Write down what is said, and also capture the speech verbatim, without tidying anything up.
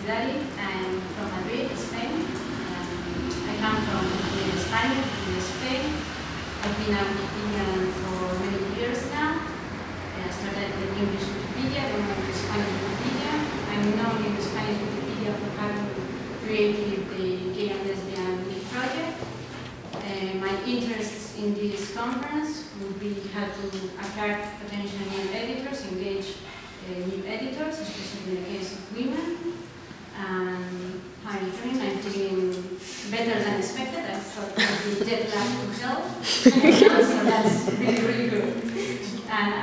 Vidali. I'm from Madrid, Spain. Um, I come from uh, Spanish to Spain. I've been a Wikipedian for many years now. I started with English Wikipedia, then went to Spanish Wikipedia. I'm known in the Spanish Wikipedia for having created the Gay and Lesbian Wiki project. Uh, my interests in this conference would be how to attract potential new editors, engage uh, new editors, especially in the case of women. And how I'm feeling? I'm feeling better than expected. I thought I would jet lag to hell, so that's really, really good. And